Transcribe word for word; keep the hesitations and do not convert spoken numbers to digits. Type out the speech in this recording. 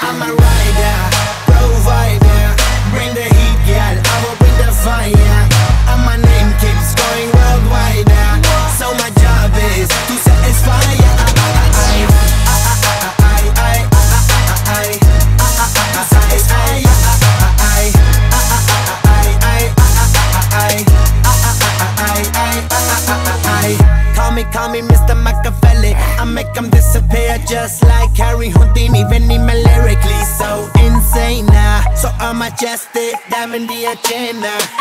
I'm a rider, provider. Bring the heat, girl, I will bring the fire. And my name keeps going worldwide. So my job is to satisfy ya. Call me, call me Mister Machiavelli. I make them disappear just like Harry Houdini. Venny me lyrically so insane now. So I'm majestic, diamond the agenda.